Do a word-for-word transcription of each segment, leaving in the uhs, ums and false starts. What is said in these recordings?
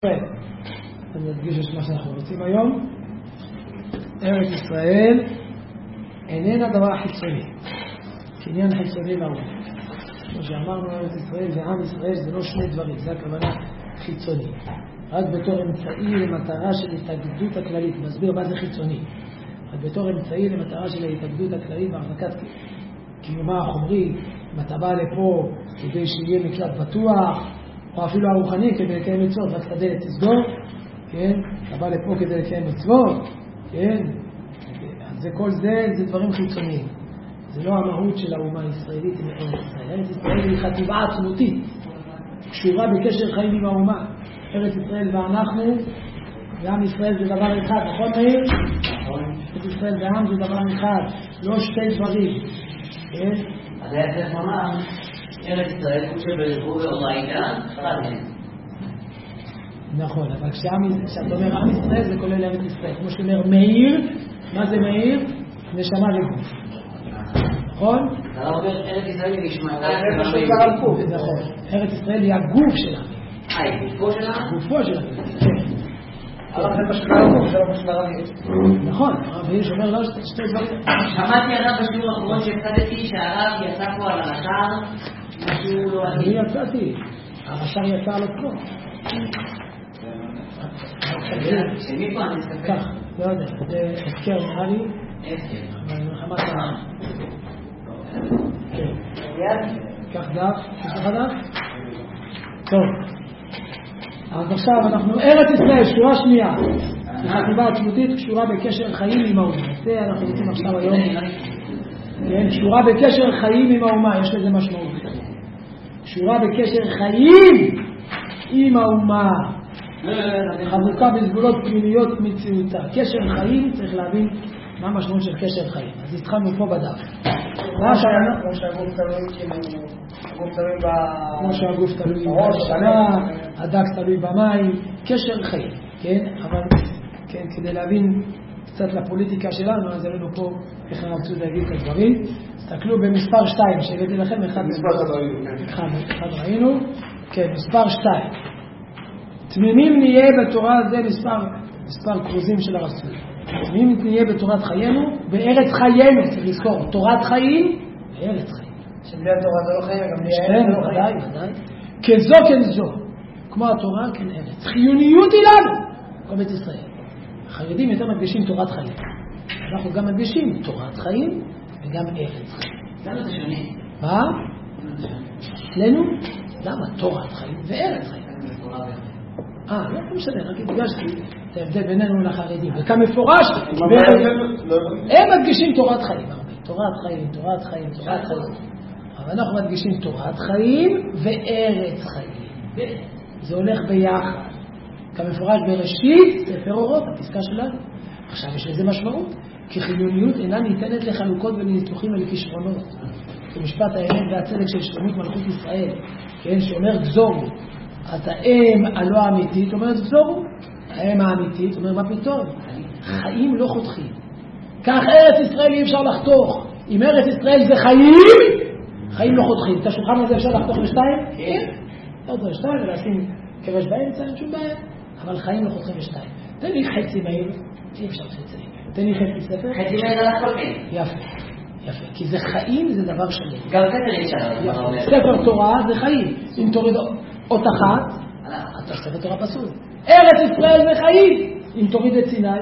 אני אדגיש את מה שאנחנו רוצים היום. ארץ ישראל איננה דבר חיצוני, עניין חיצוני לעולם. כמו שאמרנו, ארץ ישראל ועם ישראל זה לא שני דברים, זה הכוונה חיצוני, רק בתור אמצעי למטרה של התאגדות הכללית. מסביר מה זה חיצוני. רק בתור אמצעי למטרה של ההתאגדות הכללית והחזקת קיומה החומרי. אם אתה בא לפה כדי שיהיה מקלט בטוח, או אפילו הרוחני כדי לקיים מצוות, רק תדלת תסגור, כן? אתה בא לפה כדי לקיים מצוות, כן? אז זה, כל זה, זה דברים חיצוניים. זה לא המהות של האומה הישראלית עם ארץ ישראל. ארץ ישראל היא חטיבה עצמותית, קשורה בקשר חיים עם האומה. ארץ ישראל ואנחנו, ועם ישראל זה דבר אחד, נכון מאיר? ארץ ישראל ועם זה דבר אחד, לא שתי דברים, כן? אז היה צריך לומר, ארץ ישראל כמו שבלכו ואומיידה, חרד מהם. נכון, אבל כשאתה אומר עם ישראל זה כולל ארץ ישראל. כמו שאתה אומר מאיר, מה זה מאיר? נשמה וגוף. נכון? אתה לא אומר ארץ ישראל היא נשמתה. נכון, ארץ ישראל היא הגוף שלנו. אה, היא גופו שלנו? גופו שלנו, כן. אבל זה משקל הגוף, זה לא משקל הרבי. נכון, הרב יש אומר לא שתי דברים. שמעתי הרב בשיעור האחרון שהפסדתי שהרב יצא פה על הרש"ר, משהו לא עדיין. אני יצאתי, הרש"ר יצא על עצמו. שמי פה אני מסתכל? כך, לא יודע, זה הזכר נראה לי. הזכר. אבל מלחמת ה... כן. כך דף, יש לך דף? טוב. אז עכשיו אנחנו, ארץ ישראל, שורה שנייה. החטיבה עצמותית קשורה בקשר חיים עם האומה. זה אנחנו רוצים עכשיו היום. כן, קשורה בקשר חיים עם האומה, יש לזה משמעות. קשורה בקשר חיים עם האומה. חזוקה בסגולות פנימיות מציאותה. קשר חיים, צריך להבין מה המשמעות של קשר חיים. אז התחלנו פה בדף. כמו שהגוף תלוי כמו שהגוף תלוי בשנה, הדק תלוי במים, קשר חיים, כן? אבל כן, כדי להבין קצת לפוליטיקה שלנו, אז הראינו פה איך אנחנו רוצים להגיד את הדברים. תסתכלו במספר שתיים שהבאתי לכם, אחד אחד ראינו, כן, מספר שתיים. תמימים נהיה בתורה, זה מספר מספר קרוזים של הרסול. תמימים נהיה בתורת חיינו, בארץ חיינו, צריך לזכור, תורת חיים בארץ חיים. שבלי התורה זה לא חיים, גם בלי הארץ זה לא חיים. ודאי, ודאי. כזו כזו, כמו התורה, כן ארץ. חיוניות היא לנו, כל בית ישראל. החרדים יותר מדגישים תורת חיים. אנחנו גם מדגישים תורת חיים וגם ארץ חיים. למה זה שונה? מה? אצלנו? למה? תורת חיים וארץ חיים. אה, לא משנה, רק הדגשתי את ההבדל בינינו לחרדים. וכמפורש, הם מדגישים תורת חיים. תורת חיים, תורת חיים, תורת חיים. אבל אנחנו מדגישים תורת חיים וארץ חיים. זה הולך ביחד. כמפורש בראשית, ספר אורות, הפסקה שלנו. עכשיו יש לזה משמעות, כי חיוניות אינה ניתנת לחלוקות ולניתוחים ולכישרונות. כמשפט האמת והצדק של שלמות מלכות ישראל, כן, שאומר גזורו. אז האם הלא האמיתית אומרת גזורו. האם האמיתית אומר מה פתאום? חיים לא חותכים. כך ארץ ישראל אי אפשר לחתוך. אם ארץ ישראל זה חיים, חיים לא חותכים. את השולחן הזה אפשר לחתוך לשתיים? כן. לא צריך לשתיים ולשים כבש באמצע, אין שום בעיה. אבל חיים לא חותכים לשתיים. תן לי חצי מהיר, אי אפשר חצי. תן לי חצי ספר. חצי מהיר על הכל כן. יפה, יפה. כי זה חיים, זה דבר שלם. גם ספר אי אפשר. ספר תורה זה חיים. אם תוריד אות אחת, אתה ספר תורה פסול. ארץ ישראל זה חיים. אם תוריד את סיני,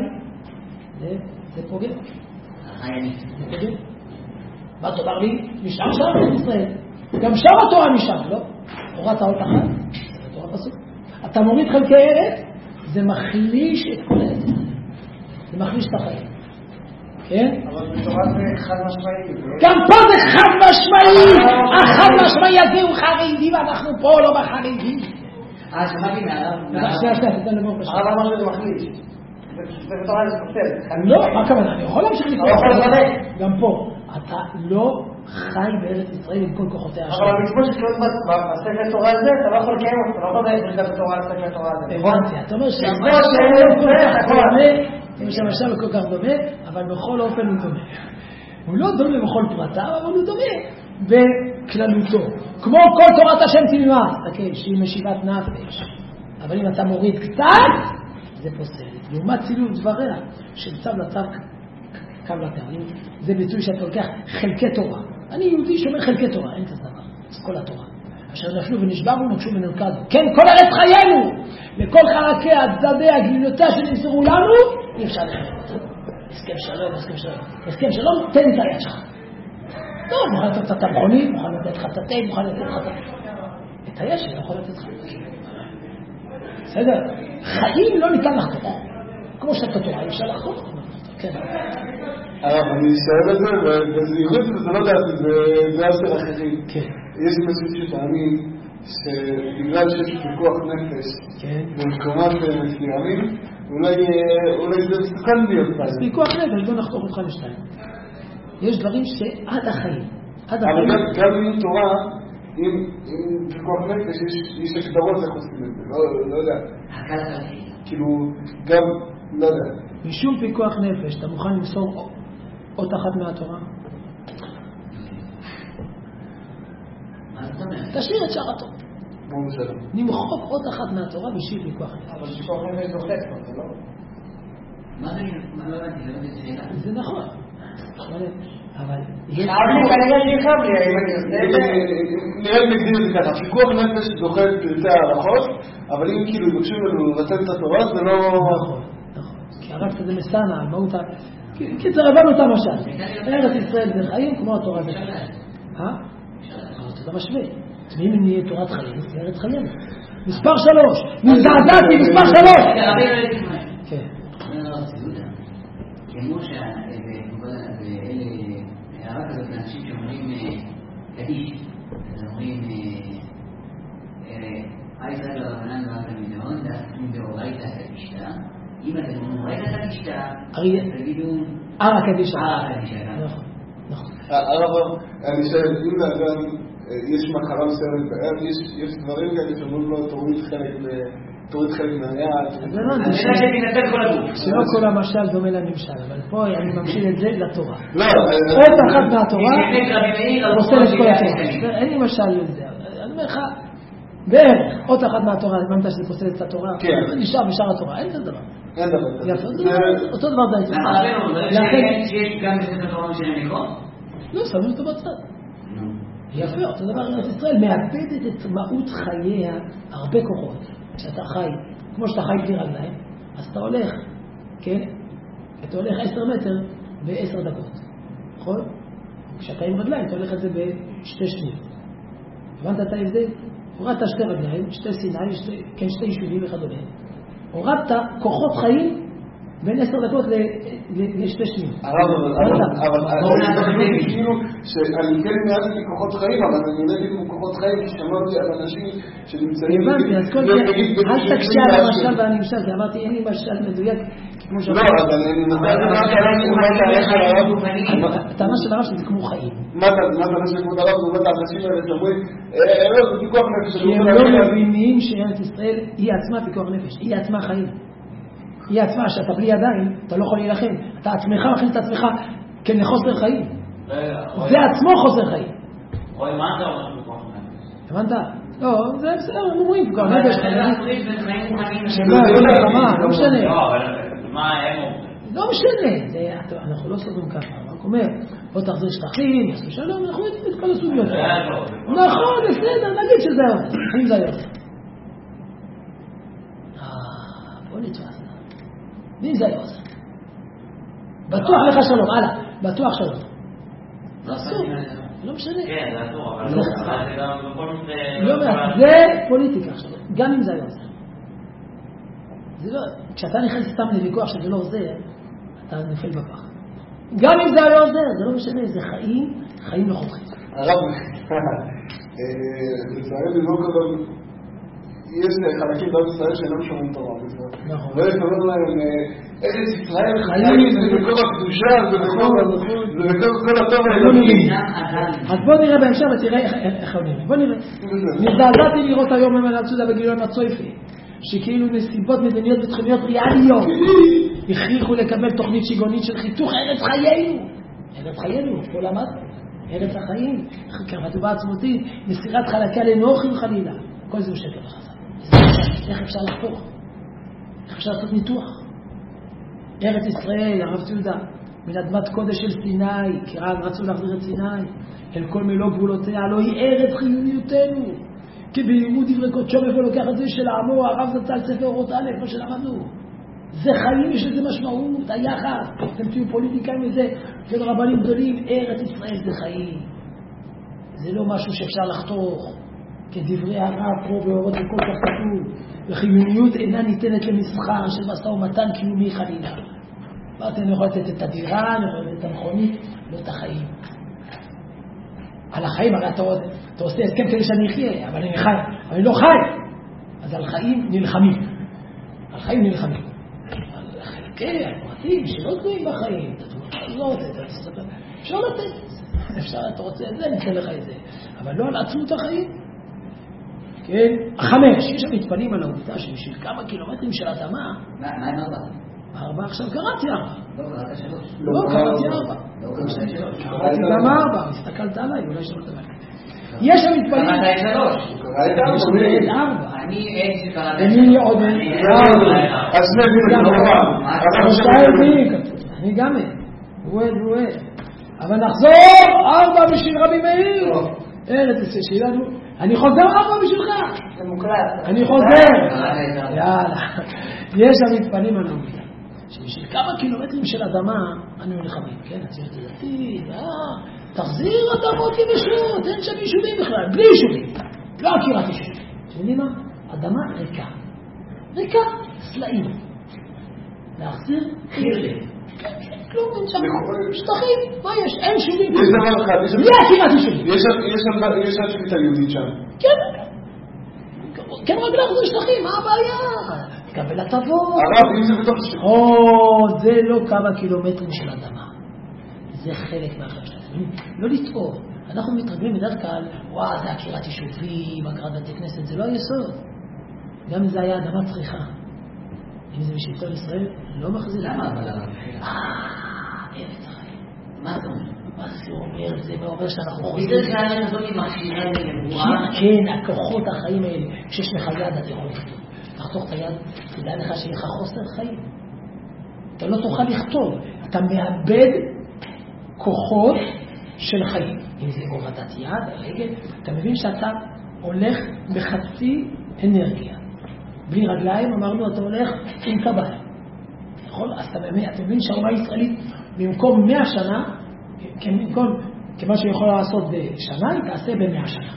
זה פוגע. חייני. זה פוגע. מה תאמר לי? נשאר שם ארץ ישראל. גם שם התורה נשאר, לא? תורת האות אחת, זה תורה פסול. אתה מוריד חלקי ארץ, זה מחליש את כל ארץ. זה מחליש את החיים. כן? אבל בתורה זה חד משמעי. גם פה זה חד משמעי. החד משמעי הזה הוא חרדי ואנחנו פה לא בחרדים. אה, שמעתי מהרב. שנייה, שנייה, תתן לבוא פשוט. הרב אמר שזה מחליש. זה בתורה זה פסל. לא, מה כמובן? אני יכול להמשיך לקרוא. אתה יכול לבדק. גם פה. אתה לא חי בארץ ישראל עם כל כוחותיה. אבל המצוות שקוראים בספר תורה הזה, אתה לא יכול לקיים אותו. אתה לא יכול לדעת את התורה על ספר תורה הזה. הבנתי. אתה אומר שהמשל הוא כל כך דומה, אבל בכל אופן הוא דומה. הוא לא דומה בכל פרטה, אבל הוא דומה בכללותו. כמו כל תורת השם תלמד. תקי, שהיא משיבת נפש. אבל אם אתה מוריד קצת, זה פוסל. לעומת צילום דבריה, של צו לצו קו לתארים, זה ביטוי שאתה לוקח חלקי תורה. אני יהודי שאומר חלקי תורה, אין כזה דבר, זה כל התורה. אשר נפלו ונשברו ונקשו ונלכדו. כן, כל ארץ חיינו, לכל חלקי הצדדי הגלילותיה שנמסרו לנו, אי אפשר לחייב אותה. הסכם שלום, הסכם שלום. הסכם שלום, תן לי את היד שלך. לא, מוכן לתת לך את המכונים, מוכן לתת לך את התה, מוכן לתת לך את היד שלי, יכול לתת לך. בסדר? חיים לא ניתן לחתוך. כמו שאתה תורה, אפשר לחתוך. כן. הרב, אני אשאר את זה, ובזהירות וזה לא דעתי, זה עשר אחרים. כן. יש משהו שתאמין שבגלל שיש פיקוח נפש במקומות מסוימים, אולי זה מסוכן להיות. אז פיקוח נפש, בוא נחתוך אותך לשתיים. יש דברים שעד החיים. אבל גם עם תורה, עם פיקוח נפש, יש הגדרות איך עושים את זה, לא יודע. כאילו, גם, לא יודע. משום פיקוח נפש, אתה מוכן למסור אות אחת מהתורה? תשאיר את שאר התורה. נמחוק אות אחת מהתורה בשביל פיקוח נפש. אבל פיקוח נפש דוחק, זה לא? מה זה? לא הבנתי, לא הבנתי שאלה. זה נכון. אבל... אני כנראה שיחב לי, האם אני עושה את זה? נראה לי נגדיר את זה ככה, פיקוח נפש דוחה את פרטי ההלכות, אבל אם כאילו יבקשו לנו לתת את התורה, זה לא... נכון, נכון. כי הרב כזה מסנה, מהות ה... קיצר, הבנו את המשל. ארץ ישראל זה חיים כמו התורה זה חיים. אה? אתה משווה. ואם נהיה תורת חיים, זה ארץ חיים. מספר שלוש. נזעזעתי, מספר שלוש. כן. כמו שהערה כזאת לאנשים שאומרים קדיש, אז אומרים הישראל לרבנן ואתה מיליון, דעתכם דאורייתא קדישתא. אם אתם אומרים אורייתא קדישתא, תגידו ערא קדישתא. ערא קדישתא. נכון, נכון. הרב, אני שואל, אם לאדם יש מחלה מסוימת בערב, יש דברים כאלה שאומרים לו תוריד חלק תוריד חלק מהיד. אז לא, זה שלא כל המשל דומה לנמשל, אבל פה אני ממשיל את זה לתורה. עוד אחת מהתורה פוסל את כל התורה. אין לי משל לזה. אני אומר לך, בערך, עוד אחת מהתורה, אמרת שזה פוסל את התורה, נשאר בשאר התורה, אין כזה דבר. אין דבר. אותו דבר די. יש גם בספר התורה משנה לקרוא? לא, שמים אותו בצד. יפה, אותו דבר ארץ ישראל מאבדת את מהות חייה הרבה כוחות. כשאתה חי, כמו שאתה חי בלי רגליים, אז אתה הולך, כן? אתה הולך עשר מטר בעשר דקות, נכון? כשאתה עם רגליים, אתה הולך את זה בשתי שניות. הבנת את ההבדל? הורדת שתי רגליים, שתי סיניים, שתי, כן, שתי יישובים וכדומה. הורדת כוחות חיים בין עשר דקות לשתי שניות. הרב, אבל אני כאילו שאני כן מעטתי כוחות חיים, אבל אני נגד עם כוחות חיים, כי שמעתי על אנשים שנמצאים... הבנתי, אז כל זה, אל תקשה על המשל והנמשל, כי אמרתי, אין לי משל מדויק, כמו שאומר... לא, אבל אני נדבר... הטענה של הרב שזה כמו חיים. מה הטענה של כבוד הרב? זאת אומרת, האנשים האלה שאומרים, אה, זה פיקוח נפש. כי הם לא מבינים שארץ ישראל היא עצמה פיקוח נפש, היא עצמה חיים. היא עצמה, שאתה בלי ידיים, אתה לא יכול להילחם. אתה עצמך מכין את עצמך כנחוסר חיים. זה עצמו חוסר חיים. רואי, מה אתה אומר בכוח נפש? הבנת? לא, זה בסדר, הם אומרים בכוח נפש. שלא, לא משנה. לא, אבל מה הם אומרים? לא משנה. אנחנו לא סוגרים ככה. רק אומר, בוא תחזיר שטחים, יעשו שלום, אנחנו יודעים את כל הסוגיות. נכון, בסדר, נגיד שזה היום. אם זה היום. בוא נתפס. מי זה לא עושה? בטוח לך שלום, הלאה, בטוח שלום. זה אסור, לא משנה. כן, זה אסור, אבל זה גם בכל מקרה... לא מעט, זה פוליטיקה עכשיו, גם אם זה לא עוזר. זה לא, כשאתה נכנס סתם לוויכוח שזה לא עוזר, אתה נופל בפח. גם אם זה לא עוזר, זה לא משנה, זה חיים, חיים לא חותכים. הרב, לצערי זה לא קודם... יש חלקים בעם ישראל שאינם שומעים תורה. נכון. ולא אומר להם, ארץ ישראל חיים, זה בכל הקדושה, זה בכל כל הטוב האלוהים. אז בוא נראה בהמשך ותראה איך הוא נראה. בוא נראה. נזעזעתי לראות היום ממנו על צודה בגיליון הצויפי, שכאילו נסיבות מדיניות ותכוניות ריאליות הכריחו לקבל תוכנית שיגונית של חיתוך ארץ חיינו. ארץ חיינו, פה למד. ארץ החיים, כמתובה עצמותית, מסירת חלקה לנוחים חלילה. כל זה הוא שקר וחסר. איך אפשר לחתוך? איך אפשר לעשות ניתוח? ארץ ישראל, הרב ציודה, מן אדמת קודש של סיני, כי רצו להחזיר את סיני, אל כל מלוא גבולותיה, לא היא ארץ חיוניותנו. כי בלימוד דברי קודשו מבוא לוקח את זה של העמו, הרב זצ"ל ספר אורות א', מה שלמדנו. זה חיים, יש לזה משמעות, היחס, אתם תהיו פוליטיקאים לזה, של רבנים גדולים, ארץ ישראל זה חיים. זה לא משהו שאפשר לחתוך, כדברי הרב פה באורות וכל כך כתוב, וחיוניות אינה ניתנת למסחר של משא ומתן קיומי חלילה. ואתם יכולים לתת את הדירה, יכולים לתת את המכונית, לא את החיים. על החיים, הרי אתה, אתה עושה הסכם כדי שאני אחיה, אבל אני חי, אבל אני לא חי. אז על חיים נלחמים. על חיים נלחמים. על חלקי, הפרטים שלא תלויים בחיים, את התמונה הזאת, אפשר לתת. אפשר, אתה רוצה את זה, ניתן לך את זה. אבל לא על עצמות החיים. כן? החמש, יש שם מתפנים על העובדה שבשביל כמה קילומטרים של אדמה... מה עם ארבע? ארבע, עכשיו קראתי ארבע. לא, קראתי שלוש. לא, קראתי ארבע. לא, קראתי שלוש. קראתי גם ארבע, הסתכלת עליי, אולי שלא תדבר. יש שם מתפנים... קראתי שלוש. קראתי ארבע. אני אין שקראתי שלוש. אני עוד אין. אז נבין, אני גם אין. הוא אין, הוא אין. אבל נחזור ארבע בשביל רבי מאיר. ארץ שלנו. אני חוזר ארבע בשבילך. זה מוקלט. אני חוזר. יאללה. יש המתפנים על העובדה. שבשביל כמה קילומטרים של אדמה אנו נלחמים. כן, הציונות הדתית, תחזיר אדמות יבשות, אין שם יישובים בכלל, בלי יישובים. לא עקירת יישובים. אתם יודעים מה? אדמה ריקה. ריקה, סלעים. להחזיר חירלים. כלום, אין שם שטחים. מה יש? אין יישובים. יש דבר אחד. בלי עקירת יישובים. יש שם שביתה יהודית שם. כן. כן, רק להחזיר שטחים, מה הבעיה? תקבל הטבות. הרב, אם זה בתוך שטחים. או, זה לא כמה קילומטרים של אדמה. זה חלק מהחיים שלנו. לא לטעות. אנחנו מתרגלים בדרך כלל, וואו, זה עקירת יישובים, עקירת בתי כנסת, זה לא היסוד. גם אם זה היה אדמה צריכה. אם זה בשלטון ישראל, לא מחזיר. למה אבל הרב? אה, ארץ החיים. מה אתה אומר? מה זה אומר? זה אומר שאנחנו חוזרים. בגלל שהארץ הזאת היא מכשירה לנבואה. כן, הכוחות החיים האלה, כשיש לך יד אתה יכול לכתוב. תחתוך את היד, תדע לך שיהיה לך חוסר חיים. אתה לא תוכל לכתוב. אתה מאבד כוחות של חיים. אם זה הורדת יד, הרגל, אתה מבין שאתה הולך בחצי אנרגיה. בלי רגליים, אמרנו, אתה הולך עם קבל. נכון? אז אתה מבין שהאומה הישראלית, במקום מאה שנה, כמה שהיא יכולה לעשות בשנה, היא תעשה במאה שנה.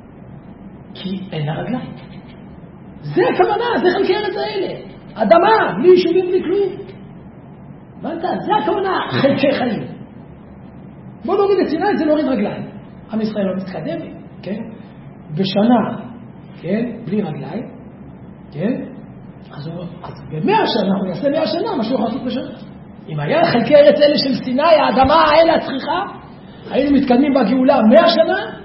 כי אין לה רגליים. זה הכוונה, זה חלקי ארץ האלה. אדמה, בלי יישובים, בלי כלום. הבנת? זה הכוונה, חלקי חיים. בוא נוריד את סיני, זה להוריד רגליים. עם ישראל לא מתקדם, כן? בשנה, כן? בלי רגליים, כן? אז, אז במאה שנה, הוא יעשה מאה שנה, מה שהוא יכול לעשות בשנה. אם היה חלקי ארץ אלה של סיני, האדמה האלה הצריכה, היינו מתקדמים בגאולה מאה שנה,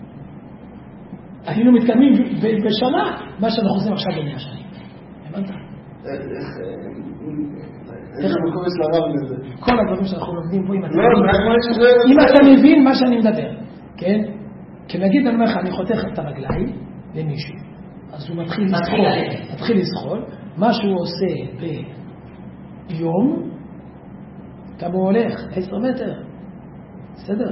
היינו מתקדמים בשנה, מה שאנחנו עושים עכשיו במאה שנים. הבנת? איך המקום יש לרב לזה? כל הדברים שאנחנו לומדים פה, אם אתה מבין מה שאני מדבר, כן? כי נגיד, אני אומר לך, אני חותך את הרגליים למישהו, אז הוא מתחיל לזחול, מתחיל לזחול, מה שהוא עושה ביום, כמה הוא הולך? עשר מטר. בסדר?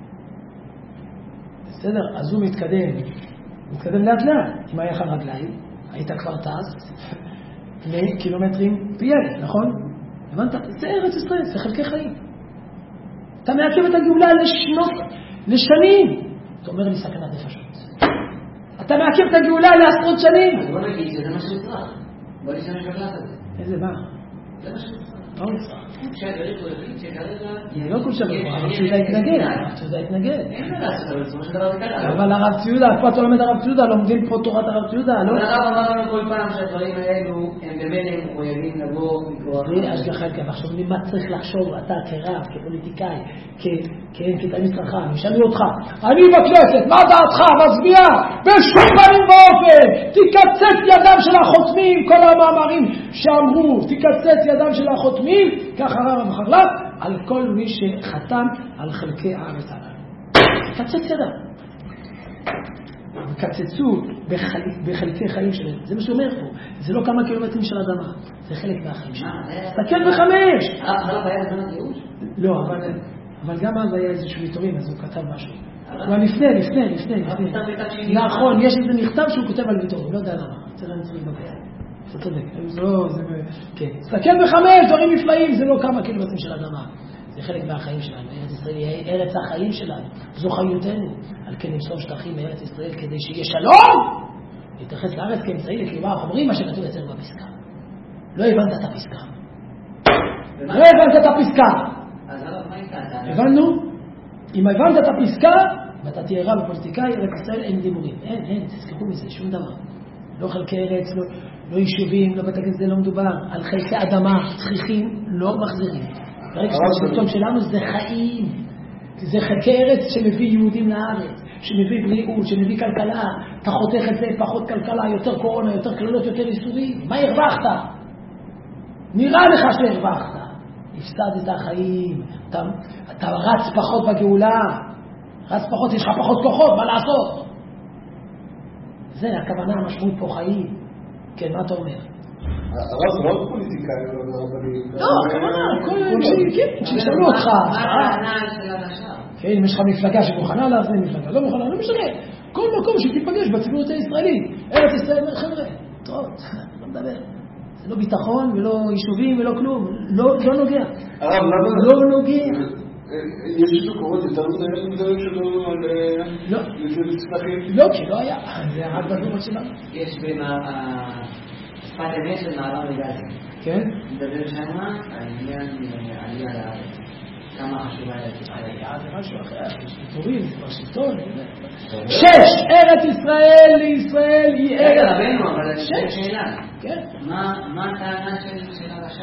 בסדר? אז הוא מתקדם, הוא מתקדם לאט לאט. אם היה לך רגליים, היית כבר טס לקילומטרים פייל, נכון? הבנת? זה ארץ ישראל, זה חלקי חיים. אתה מעכב את הגאולה לשנות, לשנים. אתה אומר לי סכנת נפשות. אתה מעכב את הגאולה לעשרות שנים. אז בוא נגיד שזה מה שנצרך. בוא נשתמש בקלט הזה. איזה מה? זה מה שנצרך. מה הוא נצרך? שהגריך הוא יחיד שכרגע... אני לא כל שבוע, הרב ציודה התנגד, הרב ציודה התנגד. אין מה לעשות, אבל בסופו של דבר זה קרה. אבל הרב ציודה, פה אתה לומד הרב ציודה, לומדים פה תורת הרב ציודה, לא? אבל הרב אמר לנו כל פעם שהדברים האלו הם במילא מחויבים לבוא מכוח... זה השגחה כאן, עכשיו מה צריך לחשוב אתה כרב, כפוליטיקאי, כתלמיד חכם, ישאלו אותך, אני בכנסת, מה דעתך, מצביע? בשום פנים ואופן, תקצץ ידם של החותמים, כל המאמרים שאמרו, תקצץ ידם של החותמים, כך הרב המחרל"פ, על כל מי שחתם על חלקי הארץ הללו. תקצץ ידם. וקצצו בחלקי חיים שלהם. זה מה שאומר פה. זה לא כמה קילומטרים של אדמה, זה חלק מהחיים שלהם. תסתכל בחמש! הרב היה זמן ייאוש? לא, אבל גם אז היה איזשהו ויתורים, אז הוא כתב משהו. הוא לפני, לפני, לפני, לפני. נכון, יש איזה מכתב שהוא כותב על ויתורים, לא יודע למה. זה לא נצטרך לבקר. אתה צודק. זה לא, זה... כן. תסתכל בחמש, דברים נפלאים, זה לא כמה קילומטרים של אדמה. זה חלק מהחיים שלנו. ארץ ישראל היא ארץ החיים שלנו. זו חיותנו. על כן נמסור שטחים מארץ ישראל כדי שיהיה שלום. להתייחס לארץ כאמצעי לקיומה החומרי, מה שכתוב אצלנו בפסקה. לא הבנת את הפסקה. לא הבנת את הפסקה. הבנו? אם הבנת את הפסקה, ואתה תהיה רב בפוליטיקאי, ארץ ישראל אין דיבורים. אין, אין, תזכרו מזה, שום דבר. לא חלקי ארץ, לא, לא יישובים, לא בית זה לא מדובר. על חלקי אדמה, צחיחים, לא מחזירים. ברגע שהשלטון שלנו זה חיים. זה חלקי ארץ שמביא יהודים לארץ, שמביא בריאות, שמביא כלכלה. אתה חותך את זה, פחות כלכלה, יותר קורונה, יותר כללות, יותר איסורים. מה הרווחת? נראה לך שהרווחת. הפסדת חיים. אתה, אתה רץ פחות בגאולה. רץ פחות, יש לך פחות כוחות, מה לעשות? זה הכוונה, המשמעות פה חיים. כן, מה אתה אומר? הרב זה לא פוליטיקאי, לא רבנים. לא, הכוונה, כל כן, שישאלו אותך. מה הענה של הרשע? כן, אם יש לך מפלגה שמוכנה להזמין מפלגה, לא מוכנה, לא משנה. כל מקום שתיפגש בציבוריות הישראלית. ארץ ישראל, חבר'ה, טוב, לא מדבר. זה לא ביטחון ולא יישובים ולא כלום. לא נוגע. הרב, למה? לא נוגע. יש מקומות יותר מודעים שדומים על... לא. לצלחים? לא, כי לא היה. זה רק בדורות שלנו. יש בשפת אמת של מעבר לגזים. כן? מדבר שמה על עניין עלייה לארץ. כמה חשובה עלייה זה משהו אחר. יש ויתורים, זה כבר שלטון. שש! ארץ ישראל לישראל היא ארץ... רגע, רבנו, אבל יש שאלה. כן. מה הטענה של הרשע?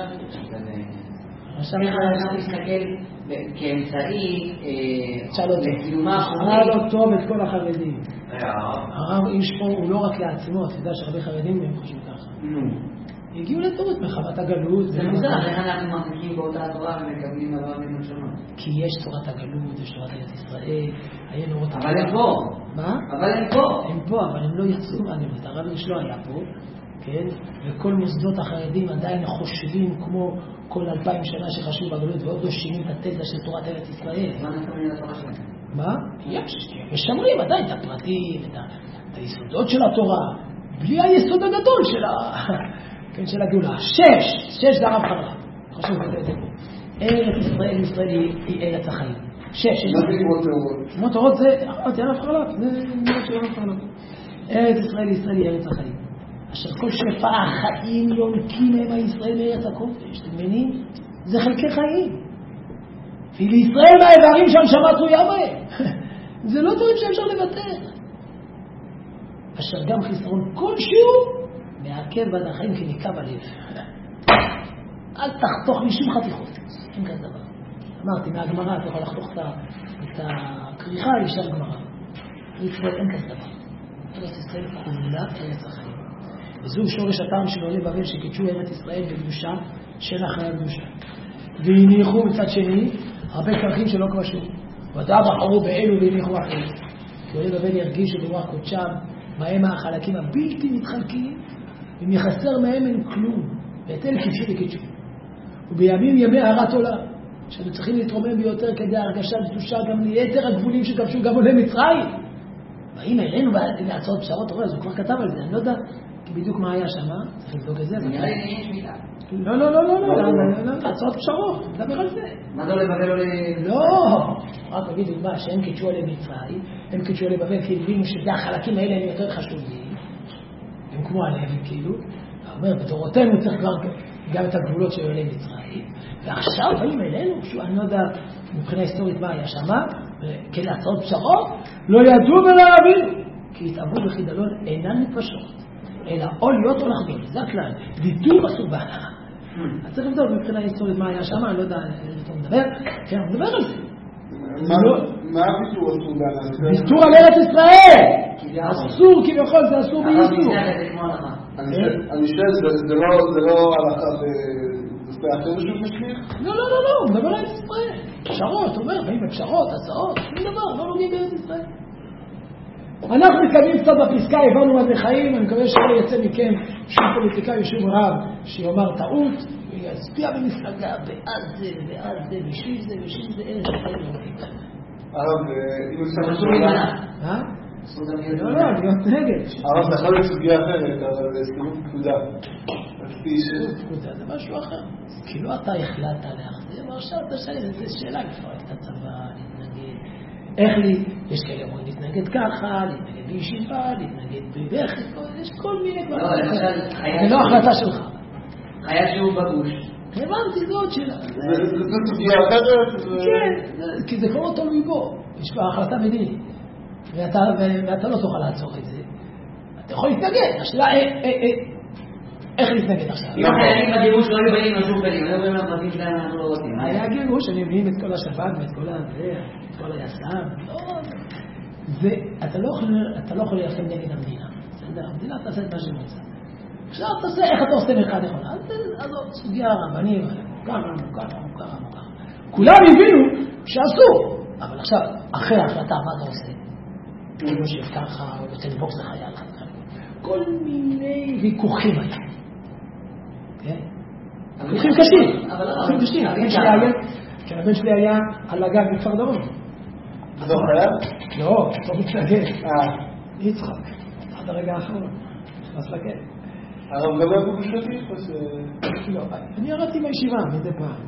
עכשיו אנחנו נסתכל כאמצעי לקיומה החומרית. הרב לא טוב את כל החרדים. הרב איש פה הוא לא רק לעצמו, אתה יודע שהרבה חרדים הם חושבים ככה. הגיעו לטעות מחוות הגלות. זה מוזר, איך אנחנו מחזיקים באותה תורה ומקבלים דבר מינות שונות? כי יש תורת הגלות, יש תורת ארץ ישראל, היה נורות... אבל הם פה. מה? אבל הם פה. הם פה, אבל הם לא יצאו מהנבות. הרב איש לא היה פה, כן? וכל מוסדות החרדים עדיין חושבים כמו כל אלפיים שנה שחשבו בגלות, ועוד לא שינים את התזה של תורת ארץ ישראל. מה נקראים לתורה שלהם? מה? יש, משמרים עדיין את הפרטים, את היסודות של התורה, בלי היסוד הגדול של ה... כן, של הגאולה. שש! שש זה הרב חרב. חשוב את זה פה. ארץ ישראל, ישראל היא ארץ החיים. שש. מה זה כמו תאורות? כמו תאורות זה, אמרתי, הרב חרב. זה מילה של הרב חרב. ארץ ישראל, ישראל היא ארץ החיים. אשר כל שפע החיים יונקים הם הישראל מארץ הקודש. אתם מבינים? זה חלקי חיים. ולישראל מהאיברים שהנשמה תלויה בהם. זה לא דברים שאפשר לוותר. אשר גם חיסרון כלשהו מעכב בעד החיים כניקה בלב. אל תחתוך לי שום חתיכות. אין כזה דבר. אמרתי, מהגמרא אתה יכול לחתוך את הכריכה, ישר גמרא. לישראל אין כזה דבר. ארץ ישראל כולה ארץ החיים. וזהו שורש הטעם של עולי בבל שקידשו ארץ ישראל בקדושה של החיים הקדושה. והניחו מצד שני הרבה כרכים שלא כבשו. ודע בחרו באלו והניחו אחרים. כי עולי בבל ירגישו ברוח קודשם מהם החלקים הבלתי מתחלקים, אם יחסר מהם אין כלום, ואת אלה כבשו וקידשו. ובימים ימי הרת עולם, שאנו צריכים להתרומם ביותר כדי הרגשה קדושה גם ליתר הגבולים שכבשו גם עולי מצרים. באים אלינו להצעות פשרות, רואה, אז הוא כבר כתב על זה, אני לא יודע בדיוק מה היה שם, צריך לבדוק את זה. נראה לי אין שמיטה. לא, לא, לא, לא, לא, הצעות פשרות, נדבר על זה. מה זה לבבל עולי... לא, רק תגיד מה, שהם קידשו עולי מצרים, הם קידשו עולי בבל, כי הבינו שזה החלקים האלה הם יותר חשובים, הם כמו עליהם כאילו, אומר, בדורותינו צריך גם את הגבולות של עולי מצרים, ועכשיו באים אלינו, שהוא אני לא יודע מבחינה היסטורית מה היה שם, כאלה הצעות פשרות, לא ידעו ולא יבינו, כי התאבו בחידלון אינן מתפשרות. אלא או להיות או לחדול, זה הכלל. ויתור אסור בהנאה. אז צריך לבדוק מבחינה היסטורית מה היה שם, אני לא יודע, אני מדבר, כן, אני מדבר על זה. מה הוויתור אסור בהנאה? ויתור על ארץ ישראל! אסור כביכול, זה אסור בייתור. אני חושב, זה לא הלכה בפעתנו שהוא משליך? לא, לא, לא, לא, הוא מדבר על ארץ ישראל. פשרות, הוא אומר, באים בפשרות, הצעות, שום דבר, לא נוגעים בארץ ישראל. אנחנו מתקדמים קצת בפסקה, הבנו מה זה חיים, אני מקווה שלא יצא מכם שום פוליטיקאי ושום רב שיאמר טעות, ויצביע במפלגה, בעד זה, בעד זה, בשביל זה, בשביל זה, אין שחיים פוליטיקאי. הרב, אם הוא שם אה? לא, לא, להיות נגד. הרב, זה יכול להיות סוגיה אחרת, אבל זה סימות פקודה. זה משהו אחר. כאילו אתה החלטת להחזיר, ועכשיו אתה שואל, זו שאלה לפרק את הצבא, להתנגד. איך לי, יש כאלה אומרים להתנגד ככה, להתנגד בישיבה, להתנגד בבכי, יש כל מיני כבר. לא, למשל, זה לא החלטה שלך. חייב שהוא בגוש. הבנתי, זה עוד שאלה. זה סוגיה אחרת? כן, כי זה כבר תלוי בו. יש כבר החלטה מדינית. ואתה לא תוכל לעצור את זה. אתה יכול להתנגד. השאלה, איך להתנגד עכשיו? אם החיילים בגירוש לא היו באים לשום פנים, לא אומרים לפרטים שלהם אנחנו לא רוצים. היה גירוש, אני מביאים את כל השב"כ ואת כל הזה, את כל היס"מ. אתה לא יכול להילחם נגד המדינה. המדינה תעשה את מה שהיא רוצה. עכשיו תעשה, איך אתה עושה מלכה נכונה? אז זאת סוגיה רבנים, מוכר, מוכר, מוכר, מוכר. כולם הבינו שאסור. אבל עכשיו, אחרי ההחלטה, מה אתה עושה? הוא יושב ככה, הוא יוצא לבוקס לחייל. כל מיני ויכוחים היה. כן? ויכוחים קשים. ויכוחים קשים. כן, הבן שלי היה על הגג בכפר דרום. זה לא חייל? לא, לא מתנגד. אה. יצחק. עד הרגע האחרון. נכנס לכן. הרב גבי אבו בשלטי? לא, אני ירדתי מהישיבה מדי פעם.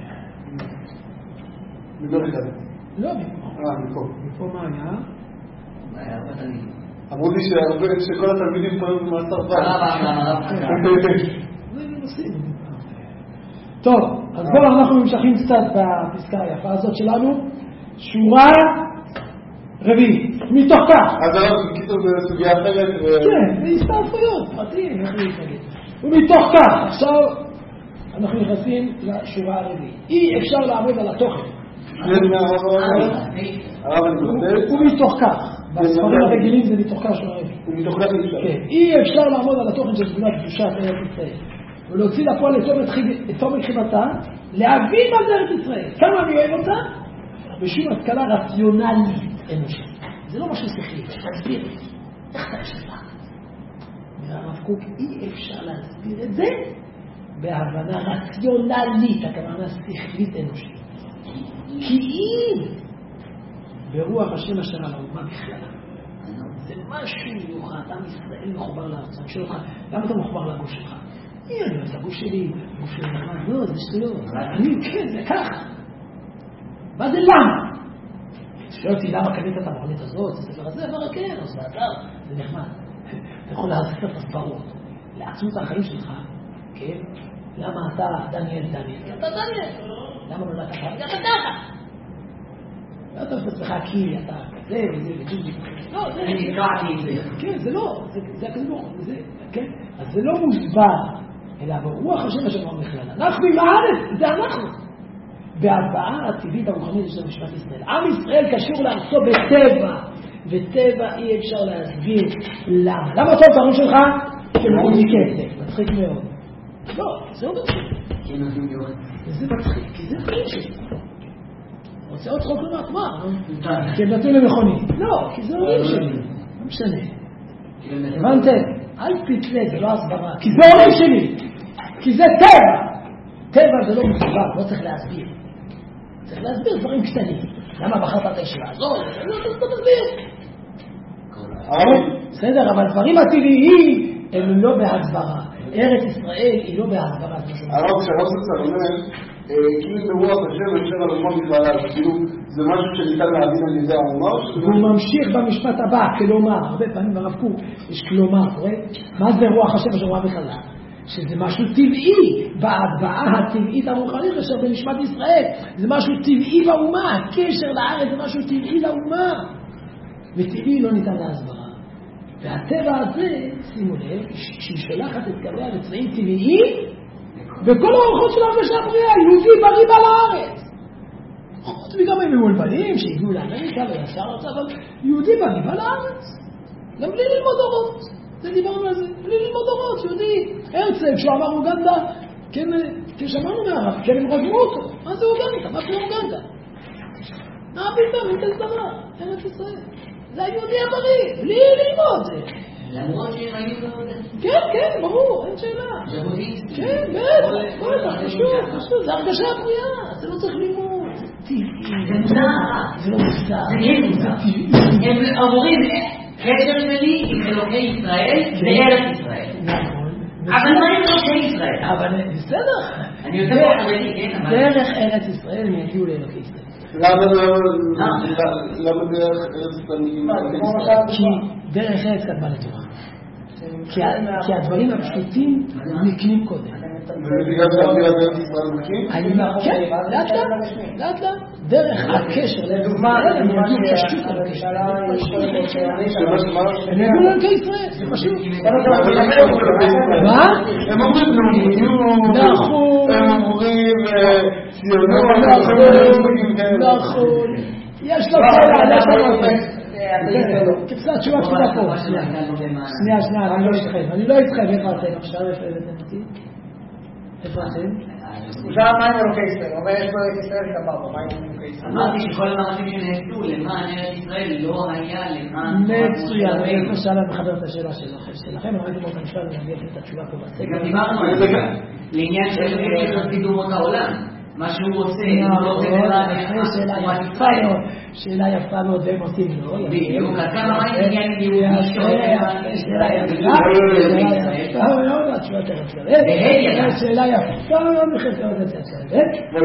מפה אחד? לא, מפה. אה, מפה. מפה מה היה? אמרו לי שכל התלמידים פה היו במעצר בית. זה נושאים. טוב, אז בואו אנחנו נמשכים קצת בפסקה היפה הזאת שלנו. שורה רביעית, מתוך כך. אז הרב, בקיצור בסוגיה אחרת. כן, זה הסתעפויות, פרטים, איך להתנגד. ומתוך כך, עכשיו אנחנו נכנסים לשורה הרביעית. אי אפשר לעמוד על התוכן. הרב, אני מתנגד. ומתוך כך. בספרים הרגילים זה מתוך כך שורה רביעית. ומתוך כך אי אפשר. כן, אי אפשר לעמוד על התוכן של סגולת קדושת ארץ ישראל. ולהוציא לפועל את תומק חיבתה, להבין מה זה ארץ ישראל. כמה אני אוהב אותה? בשום השכלה רציונלית אנושית. זה לא משהו שכלי, תסביר את זה. איך אתה אפשר להגיד? מהרב קוק, אי אפשר להסביר את זה בהבנה רציונלית, הכוונה שכלית אנושית. כי אם ברוח השם אשר על האומה בכלל, זה משהו מיוחד, עם ישראל מחובר לארץ. אני שואל אותך, למה אתה מחובר לגוף שלך? אני אוהב את הגוף שלי, גוף שלי נחמד, לא, זה שטויות. אני, כן, זה ככה. מה זה למה? שואל אותי למה קנית את המכונית הזאת, זה ספר הזה, אבל כן, אז באתר, זה נחמד. אתה יכול להזכיר את הסברות, לעצמות החיים שלך, כן? למה אתה דניאל דניאל? כי אתה דניאל. למה לא אתה ככה? כי אתה ככה. לא אתה עושה עצמך כי אתה כזה וזה וג'ודי. לא, זה... אני נקרעתי את זה. כן, זה לא, זה הכזבור, זה, כן? אז זה לא מוסבר, אלא ברוח השם אשר אמר בכלל. אנחנו עם הארץ, זה אנחנו. בהבעה הטבעית הרוחנית של משפט ישראל. עם ישראל קשור לארצו בטבע, וטבע אי אפשר להסביר למה. למה טוב דברים שלך? שמאוד מכסף, מצחיק מאוד. לא, זה לא מצחיק. זה מצחיק, כי זה חיים שלי. רוצה עוד חוק למעט, מה? כי הם נתנו למכונית. לא, כי זה הורים שלי. לא משנה. הבנתם? אל תתלה, זה לא הסברה. כי זה הורים שלי. כי זה טבע. טבע זה לא מסובר, לא צריך להסביר. צריך להסביר דברים קטנים. למה בחרת את הישיבה הזאת? לא צריך להסביר. בסדר, אבל דברים הטבעיים הם לא בהסברה. ארץ ישראל היא לא בהסברה. הרב שהרב סצר אומר, כאילו ברוח השם אשר על אומה בכלל, כאילו זה משהו שניתן להבין על ידי האומה. והוא ממשיך במשפט הבא, כלומר, הרבה פעמים ברב קוק יש כלומר, מה זה רוח השם אשר אומה בכלל? שזה משהו טבעי, בהטבעה הטבעית הרוחנית אשר בנשמת ישראל, זה משהו טבעי באומה, הקשר לארץ זה משהו טבעי לאומה, וטבעי לא ניתן להסברה. והטבע הזה, שימו לב, שהיא שולחת את קווי הרצועים טבעיים, בכל האורחות של הרגשה הבריאה, יהודי בריא בא לארץ. חוץ וגם הם מבולבלים שהגיעו לאמריקה וישר אותה, אבל יהודי בריא בא לארץ. גם בלי ללמוד אורות. זה דיברנו על זה, בלי ללמוד אורות, יהודי. הרצל, כשהוא אמר אוגנדה, כן, כשמענו מהרב, כן הם רגמו אותו. מה זה אוגנדה? מה זה אוגנדה? מה פתאום, אין כזה דבר, ארץ ישראל. ליהודי הבריא, בלי ללמוד. למרות שהם היו מאוד... כן, כן, ברור, אין שאלה. ז'בוטינסקי. כן, בטח, כל זה חשוב, חשוב, זה הרגשה בריאה, זה לא צריך לימוד. טבעי. זה מוזר. זה לא מוזר. זה כן מוזר. הם אומרים, קשר שלי עם אלוקי ישראל זה ארץ ישראל. נכון. אבל מה עם אלוקי ישראל? אבל בסדר. אני יותר לא חרדי, כן, אבל... דרך ארץ ישראל הם יגיעו לאלוקי ישראל. למה למה דרך ארץ ישראל? כי דרך ארץ קדמה לתורה. כי הדברים הפשוטים נקנים קודם. ובגלל שהמדינה בארץ ישראל נקנים? כן, לאט לאט, לאט לאט. דרך הקשר לדוגמה, הם יגיעו פשוט לאלוקי ישראל. הם יגיעו לאלוקי ישראל, זה פשוט. מה? הם אומרים לאומיות, נכון. הם אומרים ציונות, נכון. יש לו כאלה, יש לו כאלה. כפסת תשובה כתובה פה. שנייה, שנייה, אני לא אתכם. אני לא אתכם, איפה אתם? עכשיו איפה אתם אותי? איפה אתם? הוא שאל מה עם אלוקי ישראל? הוא אומר יש פה אלוקי ישראל סבבה, מה עם אלוקי ישראל? אמרתי שכל המאמצים שנעשו למען ארץ ישראל לא היה למען... מצוין, ואיפה שאלה מחבר את השאלה שלכם, אני ראיתי מאוד המשפט ואני אגיד את התשובה פה בסגר. גם דיברנו על זה גם, לעניין של חסיד אומות העולם. מה שהוא רוצה, הוא לא רוצה לדעת, שאלה יפה מאוד והם עושים לו. בדיוק, אז כמה מה עניין יהודי שאלה יפה מאוד, התשובה תכף לרד. שאלה יפה מאוד מחלקת את זה.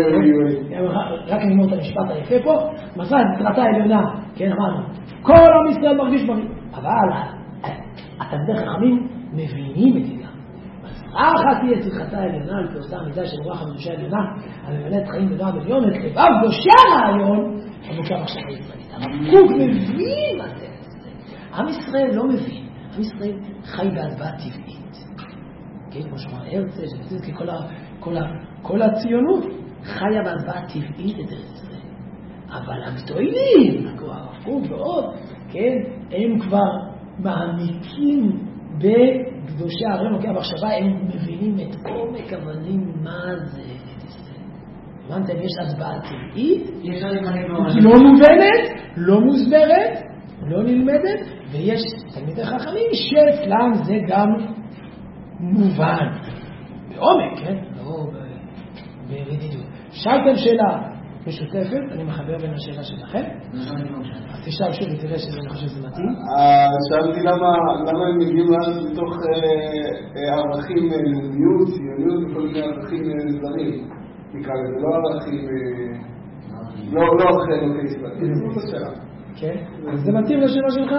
רק נגמור את המשפט היפה פה. מסע, תרתה העליונה, כן אמרנו, כל עם ישראל מרגיש בריא. אבל התלמידי חכמים מבינים את זה. אחת תהיה צריכתה העליונה לפרסה המידה של רוח המדושה העליונה הממלאת חיים בנועם עליון את לבב קדושי הרעיון המוכר עכשיו הישראלית. הרב מבין מה זה. עם ישראל לא מבין. עם ישראל חי בהצבעה טבעית. כן, כמו שאמר הרצל, שבצדק כל הציונות חיה בהצבעה טבעית את ארץ ישראל. אבל הגדולים, הרב קוק ועוד, כן, הם כבר מעמיקים בקדושי הרעיון, אוקיי, המחשבה, הם מבינים את עומק הבנים מה זה את ישראל. הבנתם, יש הצבעה טבעית, לא מובנת, לא מוסברת, לא נלמדת, ויש תלמידי חכמים שאצלם זה גם מובן. בעומק, כן? לא ברדידות. שאלתם שאלה משותפת, אני מחבר בין השאלה שלכם. אז תשאל שוב ותראה שאני חושב שזה מתאים. שאלתי למה הם מגיעים לארץ מתוך ערכים לאומיות, ציוניות וכל מיני ערכים זרים. נקרא לזה, לא ערכים, לא אחרי אלוקי ישראל. זאת השאלה. כן, אז זה מתאים לשאלה שלך?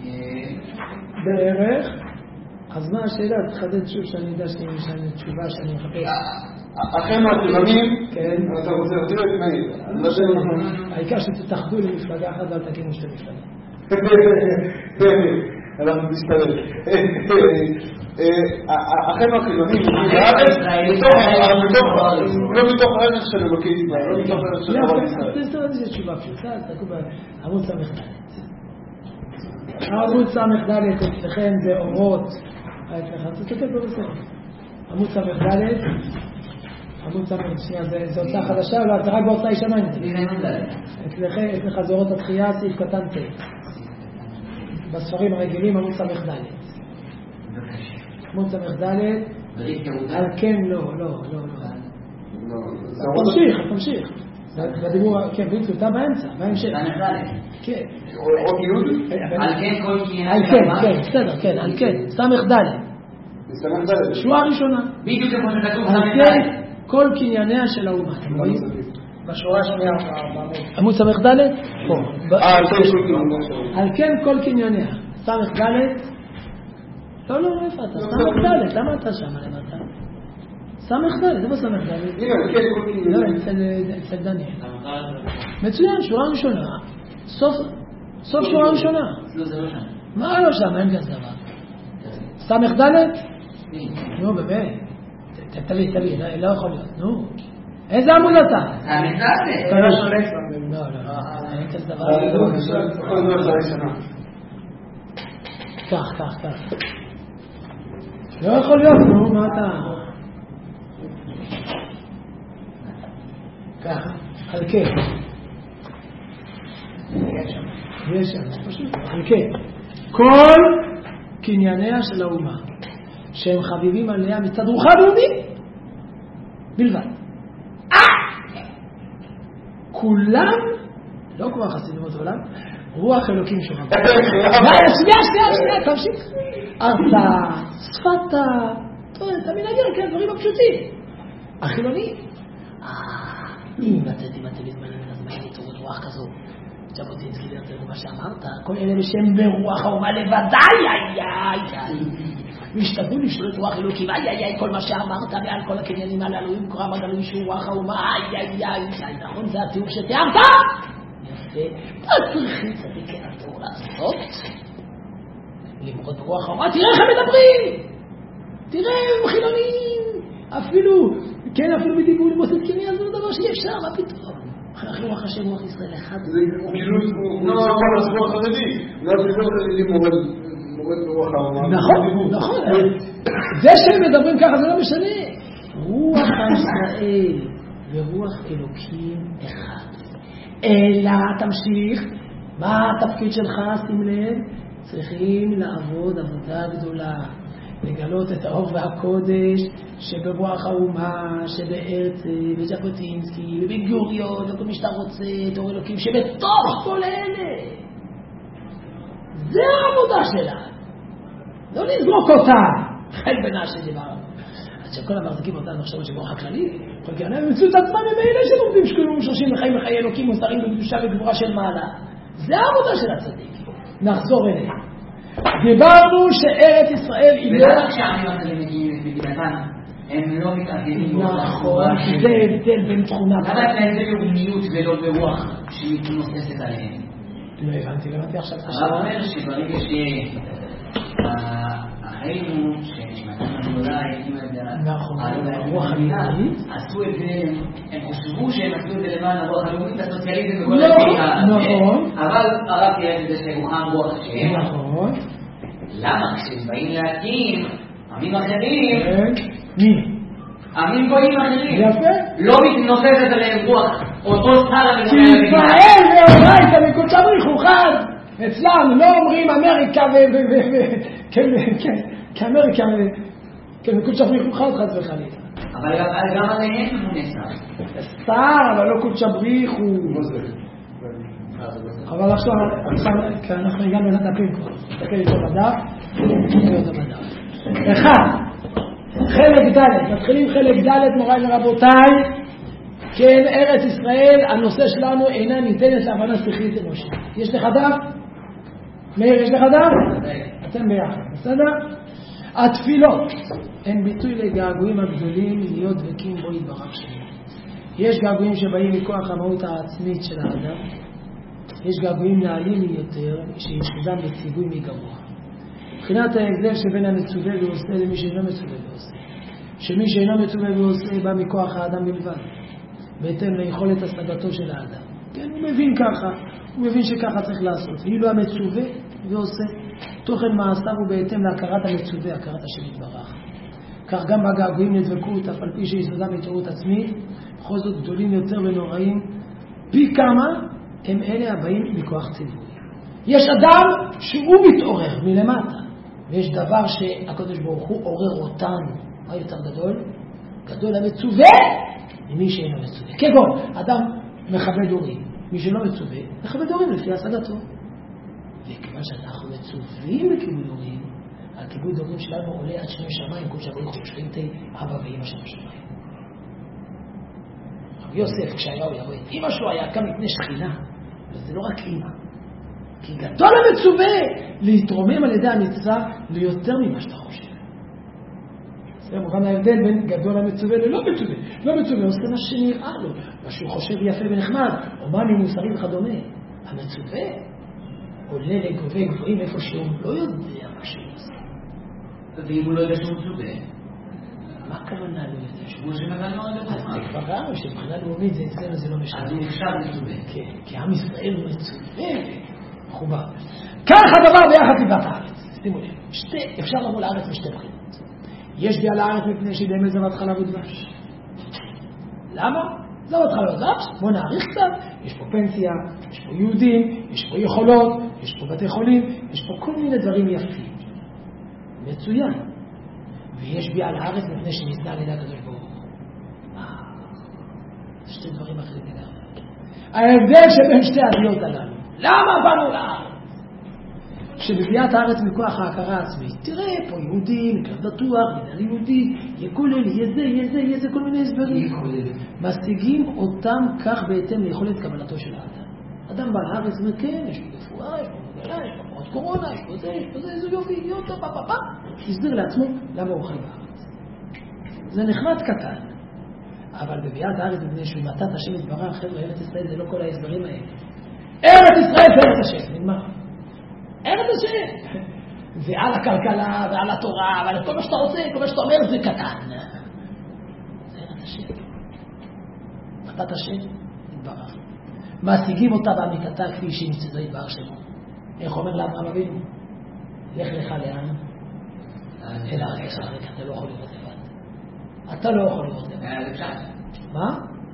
בערך. אז מה השאלה? תחדד שוב שאני יודע שאני תשובה שאני מחפש. אכן מהתימנים, אתה רוצה להחזיר את מאיר. העיקר שתתאחדו למפלגה אחת ואל תקימו שתי מפלגה. אנחנו נשתדל. אכן מהתימנים, לא מתוך הערך של אלוקי ישראל, לא מתוך הערך של אלוקי ישראל. תסתכל על זה תשובה פשוטה, תסתכלו בערוץ סמ"ד. ערוץ סמ"ד אצלכם זה אורות. תסתכל פה בסדר. ערוץ סמ"ד. עמוד סמ"ד, שנייה, זה הוצאה חדשה, לא, זה רק בהוצאה ישנה. אצלך זה אורות התחייה, סעיף קטן ת. בספרים הרגילים, עמוד סמ"ד. עמוד סמ"ד, על כן, לא, לא, לא, לא. תמשיך, תמשיך. בדיבור, כן, בדיוק, אתה באמצע, בהמשך. כן. עוד יהוד? על כן כל קנייני על כן, כן, בסדר, כן, על כן, סמ"ד. שורה ראשונה. בדיוק כמו שכתוב על כן, כל קנייניה של האומה. בשורה השנייה עמוד סמ"ד? פה. על כן כל קנייניה. סמ"ד? לא, לא, איפה אתה? סמ"ד, למה אתה שם למטה? סמ"ד, איפה סמ"ד? לא, אצל דניאל. מצוין, שורה ראשונה. סוף שורה ראשונה. מה לא שם? אין כזה דבר. סמ"ד? נו, באמת. תביא, תביא, לא יכול להיות, נו. איזה עמוד אתה? סמ"ד. לא, לא, אין כזה דבר. כך, כך, כך. לא יכול להיות, נו, מה אתה? כך, על כן. יש שם, פשוט. כן. כל קנייניה של האומה, שהם חביבים עליה מצד רוחה לאומי, בלבד. כולם, לא כמו החסידים אותו עולם, רוח אלוקים שומע. שנייה, שנייה, שנייה, תמשיך. ארצה, שפתה, אתה מנהגר, כן, דברים הפשוטים. החילונים. אם לתת, אם אתם מתמנים, אז מה אני תורת רוח כזו? ז'בוטינסקי יותר ממה שאמרת, כל אלה בשם ברוח האומה לבדי, איי, איי, איי. והשתדלו לשלוט רוח אלוקים, איי, איי, איי, כל מה שאמרת מעל כל הקניינים הללו, אם קורא מגלו שהוא רוח האומה, איי, איי, איי, איי, נכון, זה התיאור שתיארת? יפה, מה צריכים צדיקי התור לעשות? למרות ברוח האומה, תראה איך הם מדברים! תראה, הם חילונים! אפילו, כן, אפילו בדיבור למוסד קני, אז זה דבר שאי אפשר, מה פתאום? אחרי רוח השם רוח ישראל אחד. זה כאילו, הוא לא אמר לציבור החרדי, לא הציבור החרדי מורד ברוח האומה. נכון, נכון. זה שהם מדברים ככה זה לא משנה. רוח ישראל ורוח אלוקים אחד. אלא תמשיך, מה התפקיד שלך, שים לב, צריכים לעבוד עבודה גדולה. לגלות את האור והקודש שברוח האומה, שבהרצל, בז'בוטינסקי, ובגוריון, וכל מי שאתה רוצה, את אור אלוקים שבתוך כל אלה. זה העבודה שלה. לא לזרוק אותה. חל בנה שדיברנו. עד שכל המחזיקים אותה נחשבות שברוח הכללי, כל כי הם ימצאו את עצמם ממילא שהם עומדים שקולים ומשרשים לחיים וחיי אלוקים מוסתרים בקדושה וגבורה של מעלה. זה העבודה של הצדיק. נחזור אליה. דיברנו שארץ ישראל היא לא... ולא כשעמים אחרים מגיעים לבגינתן, הם לא מתארגנים. נכון, זה הבדל בין תכונה. למה אצלם זה לאומיות ולא ברוח שהיא נוססת עליהם? לא הבנתי, לא הבנתי עכשיו. הרב אומר שברגע שהחיינו, שנתן הגדולה, הקימה את זה, הרוח הלאומית, עשו את זה, הם חושבו שהם עשו את זה למען הרוח הלאומית, הסוציאליזם וכל הדבר. נכון. אבל הרב תראה את זה שרוחם רוח השם. נכון. למה כשהם באים להקים עמים אחרים, מי? עמים גויים אחרים, יפה. לא מתנוססת עליהם רוח, אותו שר כי ישראל ואורייתא מקודשא בריך אחד. אצלם לא אומרים אמריקה כאמריקה כמקודשא בריך אחד חס וחלילה. אבל גם עליהם הוא נסר. שר, אבל לא קודשא בריך הוא... אבל עכשיו, אנחנו הגענו לדפים כבר. תסתכל איתו בדף, תסתכל איתו בדף. אחד, חלק ד', מתחילים חלק ד' מוריי ורבותיי, כן, ארץ ישראל, הנושא שלנו אינה ניתנת להבנה שכלית אנושית. יש לך דף? מאיר, יש לך דף? אתם ביחד, בסדר? התפילות הן ביטוי לגעגועים הגדולים להיות דבקים בו יתברך שמו. יש געגועים שבאים מכוח המהות העצמית של האדם. יש געגועים נעלים יותר שישכדם בציווי מגבוה. מבחינת ההבדל שבין המצווה ועושה למי שאינו מצווה ועושה. שמי שאינו מצווה ועושה בא מכוח האדם בלבד, בהתאם ליכולת השגתו של האדם. כן, הוא מבין ככה, הוא מבין שככה צריך לעשות. ואילו המצווה ועושה, תוכן מעשיו הוא בהתאם להכרת המצווה, הכרת השם יתברך. כך גם בגעגועים לדבקות, אף על פי שיסודם התעוררות עצמית, בכל זאת גדולים יותר ונוראים, פי כמה הם אלה הבאים מכוח ציווי. יש אדם שהוא מתעורר מלמטה, ויש דבר שהקדוש ברוך הוא עורר אותנו. מה יותר גדול? גדול המצווה ממי שאינו מצווה. כגון, אדם מכבד הורים. מי שלא מצווה, מכבד הורים לפי השגתו. וכיוון שאנחנו מצווים בכיבוד הורים, הכיבוד הורים שלנו עולה עד שני שמיים, כל שבוע אנחנו שכם תה אבא ואמא של השמיים. רב יוסף, כשהיה הוא ירואה, אמא שלו היה קם מפני שכינה, וזה לא רק אמא. כי גדול המצווה להתרומם על ידי המצווה ליותר ממה שאתה חושב. זה מובן ההבדל בין גדול המצווה ללא מצווה. לא מצווה עושה מה שנראה לו, מה שהוא חושב יפה ונחמד, אומני מוסרי וכדומה. המצווה עולה לגובה גבוהים איפה שהוא לא יודע מה שהוא עושה. ואם הוא לא יודע שהוא מצווה? מה הכוונה לא יודע? שהוא שמגן לא רגע בזמן. אז כבר ראו שבחינה לאומית זה אצלנו זה לא משנה. אז הוא נחשב מצווה. כן, כי עם ישראל הוא מצווה מחובר. כך הדבר ביחד ליבת הארץ. שימו לב, אפשר לבוא לארץ בשתי בחינות. יש בי על הארץ מפני שהיא באמת זבת חלב ודבש. למה? זה לא צריכה להיות דף, בוא נעריך קצת, יש פה פנסיה, יש פה יהודים, יש פה יכולות, יש פה בתי חולים, יש פה כל מיני דברים יפים. מצוין. ויש בי על הארץ מפני שניתנה על ידי הקדוש ברוך הוא. זה שתי דברים אחרים לגמרי. ההבדל שבין שתי העדיות הללו. למה באנו לארץ? שבביאת הארץ מכוח ההכרה העצמית. תראה פה יהודים, מקרב בטוח, מדינה יהודית, יהיה כולל, יהיה זה, יהיה זה, יהיה זה, כל מיני הסברים. משיגים אותם כך בהתאם ליכולת קבלתו של האדם. אדם בא לארץ אומר, כן, יש פה רפואה, יש פה מגלה, יש פה עוד קורונה, יש פה זה, יש פה זה, איזה יופי, אידיוטה, פה, פה, פה. הסביר לעצמו למה הוא חי בארץ. זה נחמד קטן. אבל בביאת הארץ מפני שהוא מתת השם יתברך, חבר'ה, ארץ ישראל זה לא כל ההסברים האלה. ארץ ישראל זה ארץ השם, נגמר. ארץ השם. זה על הכלכלה ועל התורה ועל כל מה שאתה רוצה, כל מה שאתה אומר זה קטן. זה ארץ השם. מתת השם יתברך. משיגים אותה באמיתתה כפי שהיא נמצאת יתברך שמו. איך אומר לאברהם אבינו? לך לך לאן? אל הארץ הארץ, אתה לא יכול לראות לבד. אתה לא יכול לראות לבד. מה?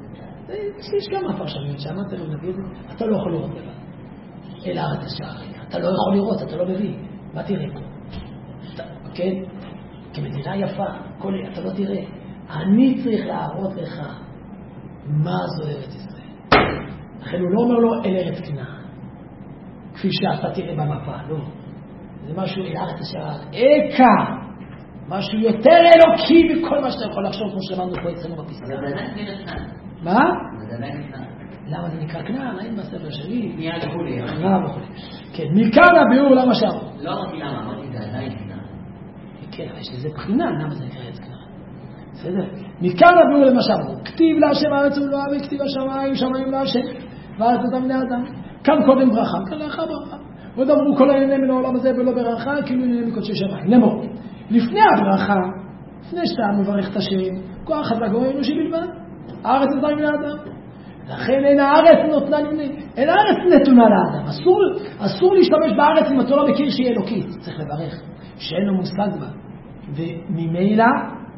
יש כמה פרשנויות שם, אתה לא נגיד, אתה לא יכול לראות לבד. אל הארץ השערים. אתה לא יכול לראות, אתה לא מבין. מה תראה פה? כן? כמדינה יפה, אתה לא תראה. אני צריך להראות לך מה זו ארץ ישראל. לכן הוא לא אומר לו אל ארץ כנען, כפי שאתה תראה במפה, לא. זה משהו אל הארץ השערים. אקה! משהו יותר אלוקי מכל מה שאתה יכול לחשוב, כמו שלמדנו פה אצלנו בפסקה. זה באמת נראה כנען. מה? זה באמת כנען. למה זה נקרא כנען? האם בספר שלי? מיד וכולי. כנען וכולי. כן, מכאן הביאור למה שם. לא אמרתי למה, אמרתי זה עדיין כנען. כן, אבל יש לזה בחינה, למה זה נקרא את כנען? בסדר? מכאן הביאור למה שם. כתיב להשם הארץ ולא אבי, כתיב השמיים, שמיים להשם, וארץ אותם בני אדם. כאן קודם ברכה, כאן לאחר ברכה. עוד אמרו כל העניינים מן העולם הזה ולא ברכה, כאילו עניינים מקודשי שמיים. לאמור, לפני הברכה, לפני שאתה מברך את השם, כוח חזק הוא אנושי בלבד. הארץ נתנה מן האדם. לכן אין הארץ נותנה, אין הארץ נתונה לאדם. אסור, אסור להשתמש בארץ אם אתה לא מכיר שהיא אלוקית. צריך לברך, שאין לו מושג בה. וממילא,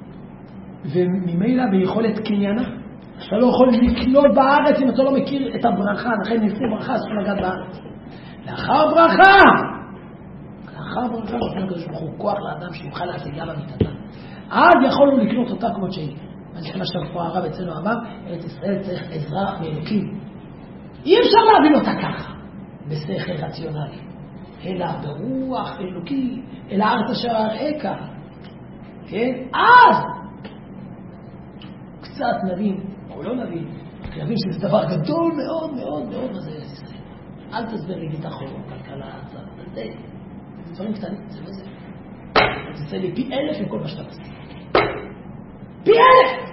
וממילא ביכולת קניינה. אתה לא יכול לקנות בארץ אם אתה לא מכיר את הברכה. לכן לפני ברכה אסור לגעת בארץ. לאחר ברכה, לאחר ברכה נותן הקדוש ברוך הוא כוח לאדם שיוכל להשיגה במיטתה. עד יכולנו לקנות אותה כמות שהיא. מה שפה הרב אצלנו אמר, ארץ ישראל צריך עזרה מאלוקים. אי אפשר להבין אותה ככה, בשכל רציונלי, אלא ברוח אלוקי, אלא ארץ אשר אראך. כן? אז קצת נבין, או לא נבין, נבין שזה דבר גדול מאוד מאוד מאוד מה זה ארץ ישראל. אל תסבר לי ביטחון, כלכלה, זה דברים קטנים, זה לא זה. זה יצא לי פי אלף מכל מה שאתה עושה. פי אלף!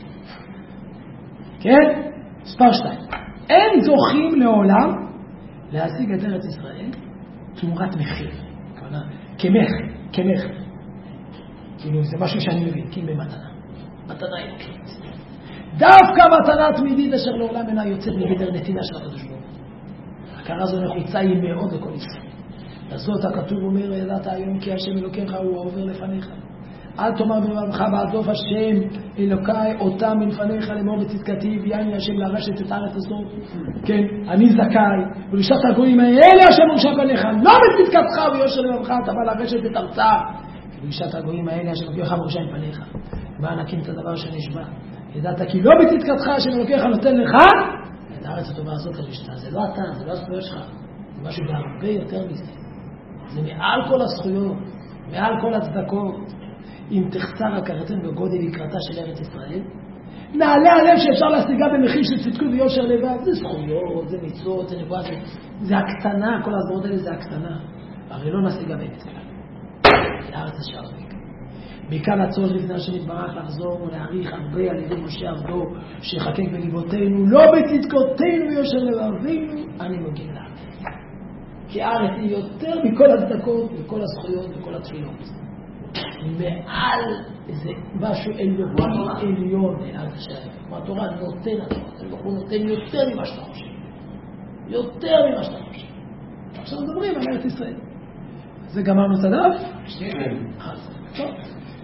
כן? מספר שתיים. אין זוכים לעולם להשיג את ארץ ישראל תמורת מחיר. כמחר, כמחר. כאילו זה משהו שאני מבין, כי במתנה. מתנה אלוקית. דווקא מתנה תמידית אשר לעולם אינה יוצאת מגדר נתינה של הקדוש ברוך הוא. הכרה זו נחוצה היא מאוד לכל ישראל. לזאת הכתוב אומר, ידעת היום כי השם אלוקיך הוא העובר לפניך. אל תאמר בלבבך בעדוף השם אלוקי אותם מלפניך לאמור בצדקתי ויעני השם לרשת את הארץ הזאת. כן, אני זכאי ולשת הגויים האלה השם מורשע בניך לא בצדקתך ויושר לבבך אתה בא לרשת את ארצה ולשת הגויים האלה השם אלוקיך מורשע בניך. מה נקים את הדבר שנשבע? ידעת כי לא בצדקתך השם אלוקיך נותן לך את הארץ הטובה הזאת לרשתה. זה לא אתה, זה לא הזכויות שלך, זה משהו בהרבה יותר מזה. זה מעל כל הזכויות, מעל כל הצדקות. אם תחסר הכרתן בגודל יקרתה של ארץ ישראל, נעלה הלב שאפשר להשיגה במחיר של צדקות ויושר לבד. זה זכויות, זה מצוות, זה נבואה, זה, זה הקטנה, כל הזכויות האלה זה הקטנה. הרי לא נשיגה באמת כלל. זה הארץ השער. מכאן הצורך לפני השם יתברך לחזור ולהעריך הרבה על ידי משה עבדו שיחקק בליבותינו, לא בצדקותינו ויושר לבבינו, אני מגיע לה. כי הארץ היא יותר מכל הצדקות, מכל הזכויות, מכל התפילות. מעל זה משהו אלוקי עליון אל השם. כמו התורה נותן, התורה נותן יותר ממה שאתה חושב. יותר ממה שאתה חושב. עכשיו מדברים על ארץ ישראל. זה גמרנו את הדף? כן. טוב.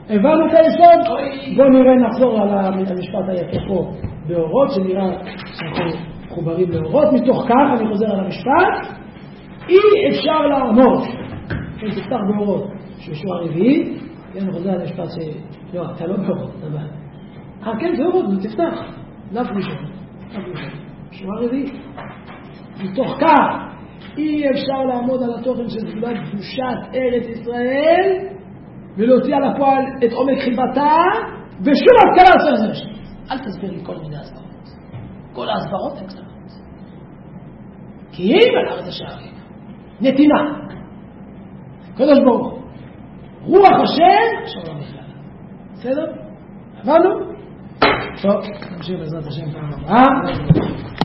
הבנו את היסוד? בואו נראה, נחזור על המשפט היפה פה באורות, שנראה שאנחנו מחוברים לאורות. מתוך כך, אני חוזר על המשפט, אי אפשר לעמוד. כן, תפתח באורות, שהוא הרביעי, כן, אני חוזר על המשפט ש... לא, אתה לא באורות, אתה בא. אה, כן, זה אורות, זה תפתח. דף ראשון, דף ראשון, שהוא הרביעי. מתוך כך, אי אפשר לעמוד על התוכן של סגולת קדושת ארץ ישראל, ולהוציא על הפועל את עומק חיבתה, ושום התקלה עושה לזה. אל תסביר לי כל מיני הסברות. כל ההסברות הן קטנות. כי אם על ארץ השערים, נתינה, קדוש ברוך הוא, רוח השם, עכשיו לא בכלל. בסדר? הבנו? טוב, נמשיך בעזרת השם פעם הבאה.